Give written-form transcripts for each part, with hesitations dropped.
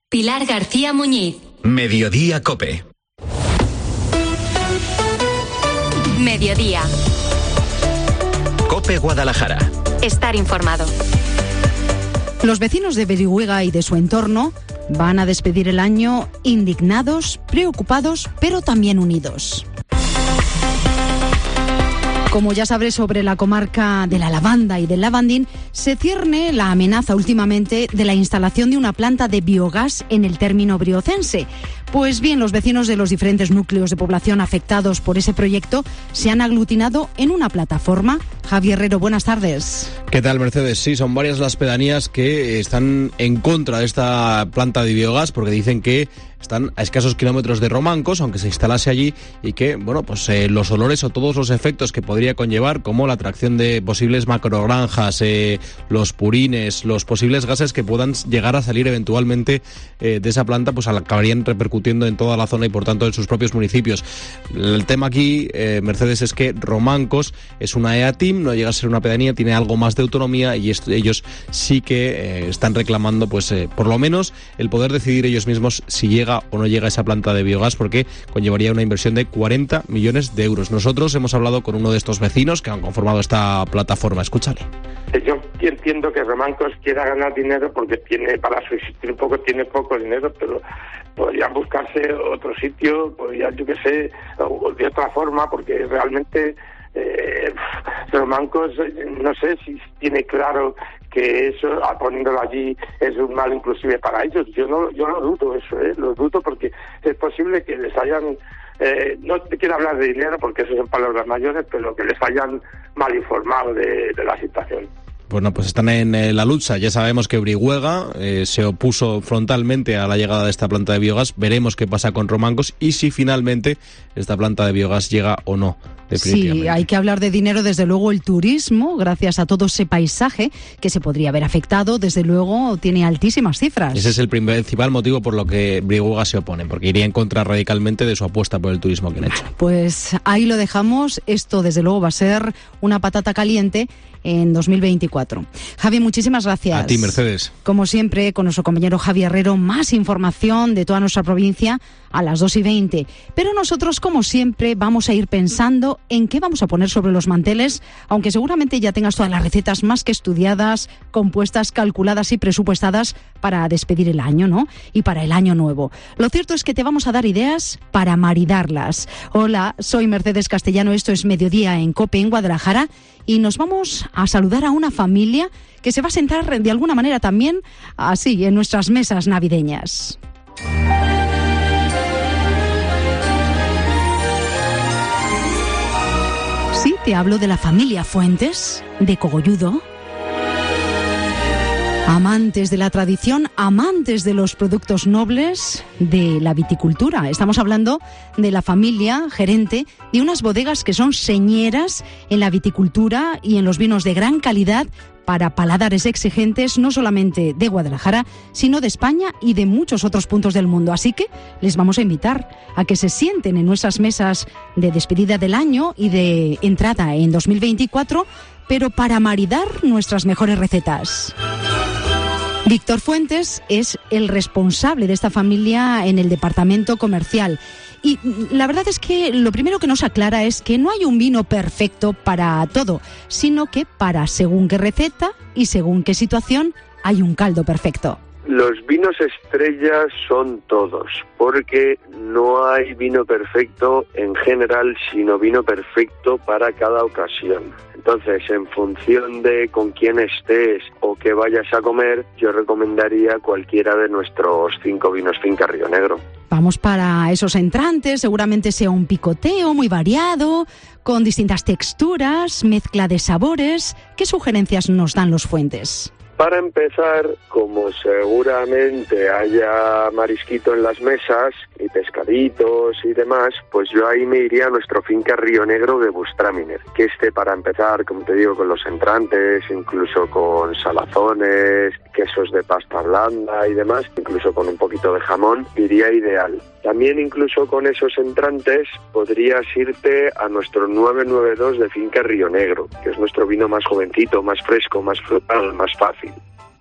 Pilar García Muñiz. Mediodía COPE. Mediodía. COPE Guadalajara. Estar informado. Los vecinos de Berihuega y de su entorno van a despedir el año indignados, preocupados, pero también unidos. Como ya sabré, sobre la comarca de la lavanda y del lavandín se cierne la amenaza últimamente de la instalación de una planta de biogás en el término briocense. Pues bien, los vecinos de los diferentes núcleos de población afectados por ese proyecto se han aglutinado en una plataforma. Javi Herrero, buenas tardes. ¿Qué tal, Mercedes? Sí, son varias las pedanías que están en contra de esta planta de biogás porque dicen que están a escasos kilómetros de Romancos, aunque se instalase allí, y que, bueno, pues los olores o todos los efectos que podría conllevar, como la atracción de posibles macrogranjas, los purines, los posibles gases que puedan llegar a salir eventualmente de esa planta, pues acabarían repercutiendo en toda la zona y por tanto en sus propios municipios. El tema aquí, Mercedes, es que Romancos es una EATIM, no llega a ser una pedanía, tiene algo más de autonomía y ellos sí que están reclamando, pues por lo menos el poder decidir ellos mismos si llega o no llega esa planta de biogás, porque conllevaría una inversión de 40 millones de euros. Nosotros hemos hablado con uno de estos vecinos que han conformado esta plataforma. Escúchale. Yo entiendo que Romancos quiera ganar dinero porque para subsistir un poco tiene poco dinero, pero podrían buscarse otro sitio, podrían, yo qué sé, de otra forma, porque realmente Romancos no sé si tiene claro que eso, poniéndolo allí, es un mal inclusive para ellos. Yo lo dudo eso, lo dudo, porque es posible que les hayan, no te quiero hablar de dinero porque eso son palabras mayores, pero que les hayan mal informado de la situación. Bueno, pues están en la lucha. Ya sabemos que Berihuega se opuso frontalmente a la llegada de esta planta de biogás. Veremos qué pasa con Romancos y si finalmente esta planta de biogás llega o no. Sí, hay que hablar de dinero, desde luego el turismo, gracias a todo ese paisaje que se podría haber afectado, desde luego tiene altísimas cifras. Ese es el principal motivo por lo que Berihuega se opone, porque iría en contra radicalmente de su apuesta por el turismo que han hecho. Pues ahí lo dejamos. Esto desde luego va a ser una patata caliente en 2024. Javi, muchísimas gracias. A ti, Mercedes. Como siempre, con nuestro compañero Javi Herrero, más información de toda nuestra provincia a las 2:20. Pero nosotros, como siempre, vamos a ir pensando en qué vamos a poner sobre los manteles, aunque seguramente ya tengas todas las recetas más que estudiadas, compuestas, calculadas y presupuestadas para despedir el año, ¿no? Y para el año nuevo. Lo cierto es que te vamos a dar ideas para maridarlas. Hola, soy Mercedes Castellano, esto es Mediodía en COPE en Guadalajara, y nos vamos a saludar a una familia que se va a sentar de alguna manera también así en nuestras mesas navideñas. Sí, te hablo de la familia Fuentes, de Cogolludo. Amantes de la tradición, amantes de los productos nobles, de la viticultura. Estamos hablando de la familia gerente de unas bodegas que son señeras en la viticultura y en los vinos de gran calidad para paladares exigentes, no solamente de Guadalajara, sino de España y de muchos otros puntos del mundo. Así que les vamos a invitar a que se sienten en nuestras mesas de despedida del año y de entrada en 2024, pero para maridar nuestras mejores recetas. Víctor Fuentes es el responsable de esta familia en el departamento comercial. Y la verdad es que lo primero que nos aclara es que no hay un vino perfecto para todo, sino que para según qué receta y según qué situación hay un caldo perfecto. Los vinos estrellas son todos, porque no hay vino perfecto en general, sino vino perfecto para cada ocasión. Entonces, en función de con quién estés o qué vayas a comer, yo recomendaría cualquiera de nuestros 5 vinos Finca Río Negro. Vamos para esos entrantes, seguramente sea un picoteo muy variado, con distintas texturas, mezcla de sabores. ¿Qué sugerencias nos dan los Fuentes? Para empezar, como seguramente haya marisquito en las mesas y pescaditos y demás, pues yo ahí me iría a nuestro Finca Río Negro de Bustraminer, que para empezar, como te digo, con los entrantes, incluso con salazones, quesos de pasta blanda y demás, incluso con un poquito de jamón, iría ideal. También incluso con esos entrantes podrías irte a nuestro 992 de Finca Río Negro, que es nuestro vino más jovencito, más fresco, más frutal, más fácil.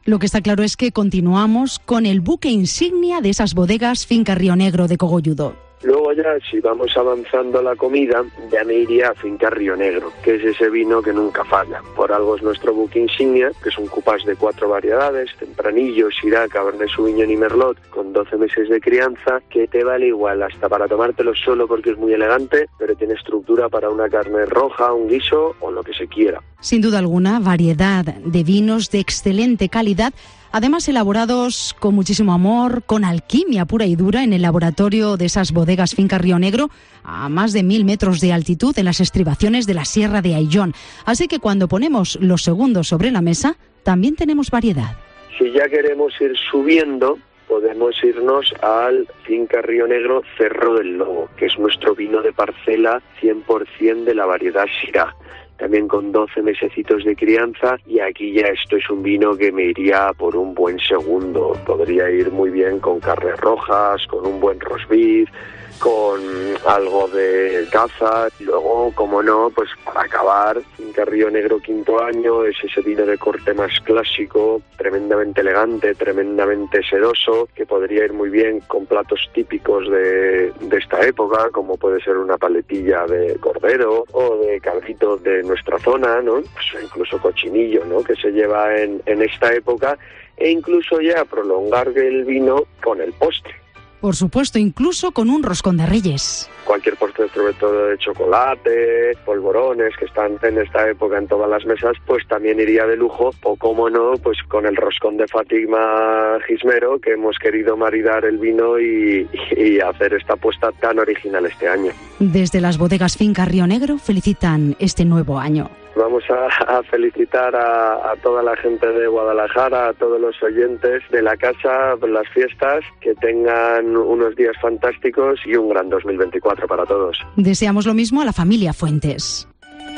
Lo que está claro es que continuamos con el buque insignia de esas bodegas Finca Río Negro de Cogolludo. Luego ya, si vamos avanzando la comida, ya me iría a Finca Río Negro, que es ese vino que nunca falla. Por algo es nuestro buque insignia, que es un cupás de 4 variedades, Tempranillo, Syrah, Cabernet Sauvignon y Merlot, con 12 meses de crianza, que te vale igual hasta para tomártelo solo porque es muy elegante, pero tiene estructura para una carne roja, un guiso o lo que se quiera. Sin duda alguna, variedad de vinos de excelente calidad, además elaborados con muchísimo amor, con alquimia pura y dura en el laboratorio de esas bodegas Finca Río Negro, a más de 1000 metros de altitud en las estribaciones de la Sierra de Ayllón. Así que cuando ponemos los segundos sobre la mesa, también tenemos variedad. Si ya queremos ir subiendo, podemos irnos al Finca Río Negro Cerro del Lobo, que es nuestro vino de parcela 100% de la variedad Syrah. También con 12 mesecitos de crianza, y aquí ya esto es un vino que me iría por un buen segundo. Podría ir muy bien con carnes rojas, con un buen roast beef, con algo de caza. Y luego, como no, pues para acabar, Finca Río Negro quinto año, es ese vino de corte más clásico, tremendamente elegante, tremendamente sedoso, que podría ir muy bien con platos típicos de esta época, como puede ser una paletilla de cordero o de cabrito de nuestra zona, ¿no? Pues incluso cochinillo, ¿no?, que se lleva en esta época, e incluso ya prolongar el vino con el postre. Por supuesto, incluso con un roscón de reyes. Cualquier postre, sobre todo de chocolate, polvorones, que están en esta época en todas las mesas, pues también iría de lujo. O cómo no, pues con el roscón de Fátima Gismero, que hemos querido maridar el vino y hacer esta apuesta tan original este año. Desde las bodegas Finca Río Negro felicitan este nuevo año. Vamos a felicitar a toda la gente de Guadalajara, a todos los oyentes de la casa, las fiestas, que tengan unos días fantásticos y un gran 2024 para todos. Deseamos lo mismo a la familia Fuentes.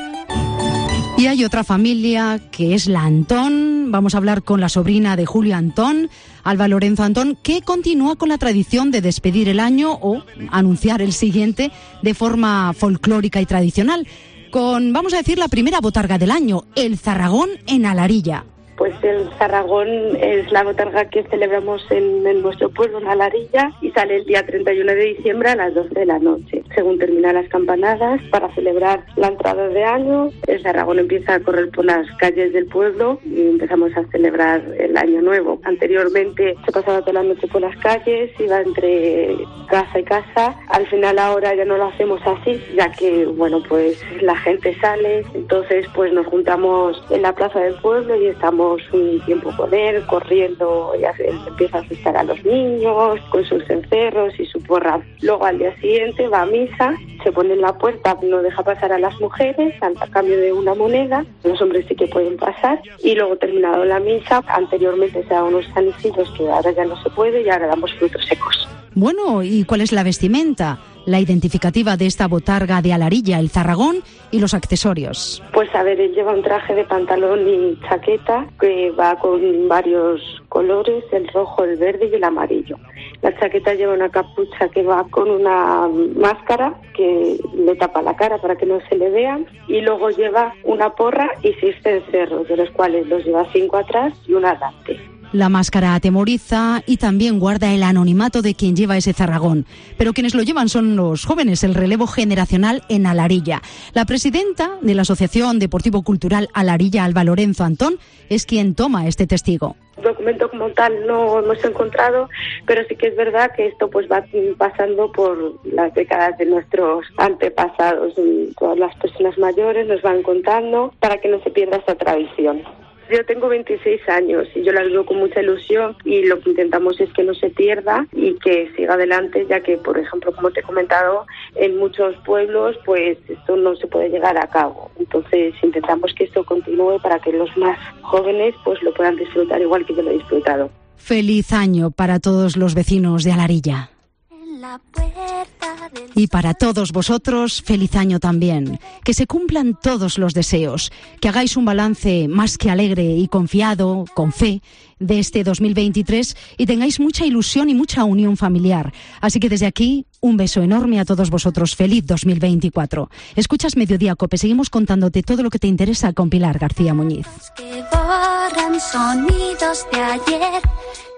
Y hay otra familia que es la Antón. Vamos a hablar con la sobrina de Julio Antón, Alba Lorenzo Antón, que continúa con la tradición de despedir el año o anunciar el siguiente de forma folclórica y tradicional, con, vamos a decir, la primera botarga del año, el Zarragón en Alarilla. Pues el Zarragón es la botarga que celebramos en nuestro pueblo, en Alarilla, y sale el día 31 de diciembre a las 12 de la noche. Según terminan las campanadas, para celebrar la entrada de año, el Zarragón empieza a correr por las calles del pueblo y empezamos a celebrar el año nuevo. Anteriormente se pasaba toda la noche por las calles, iba entre casa y casa. Al final ahora ya no lo hacemos así, ya que, bueno, pues la gente sale, entonces pues nos juntamos en la plaza del pueblo y estamos un tiempo con él, corriendo, ya empieza a asustar a los niños con sus cencerros y su porra. Luego al día siguiente va a misa, se pone en la puerta, no deja pasar a las mujeres a cambio de una moneda, los hombres sí que pueden pasar, y luego terminado la misa, anteriormente se daban unos sanecillos que ahora ya no se puede y ahora damos frutos secos. Bueno, ¿y cuál es la vestimenta? La identificativa de esta botarga de Alarilla, el Zarragón, y los accesorios. Pues a ver, él lleva un traje de pantalón y chaqueta que va con varios colores, el rojo, el verde y el amarillo. La chaqueta lleva una capucha que va con una máscara que le tapa la cara para que no se le vean, y luego lleva una porra y 6 cencerros, de los cuales los lleva 5 atrás y 1 adelante. La máscara atemoriza y también guarda el anonimato de quien lleva ese Zarragón. Pero quienes lo llevan son los jóvenes, el relevo generacional en Alarilla. La presidenta de la Asociación Deportivo Cultural Alarilla, Alba Lorenzo Antón, es quien toma este testigo. Documento como tal no hemos encontrado, pero sí que es verdad que esto pues va pasando por las décadas de nuestros antepasados. Todas las personas mayores nos van contando para que no se pierda esta tradición. Yo tengo 26 años y yo la vivo con mucha ilusión, y lo que intentamos es que no se pierda y que siga adelante, ya que, por ejemplo, como te he comentado, en muchos pueblos pues esto no se puede llegar a cabo. Entonces intentamos que esto continúe para que los más jóvenes pues lo puedan disfrutar igual que yo lo he disfrutado. Feliz año para todos los vecinos de Alarilla. Y para todos vosotros, feliz año también. Que se cumplan todos los deseos, que hagáis un balance más que alegre y confiado, con fe, de este 2023 y tengáis mucha ilusión y mucha unión familiar. Así que desde aquí, un beso enorme a todos vosotros. Feliz 2024. Escuchas Mediodía COPE. Seguimos contándote todo lo que te interesa con Pilar García Muñiz. corran sonidos de ayer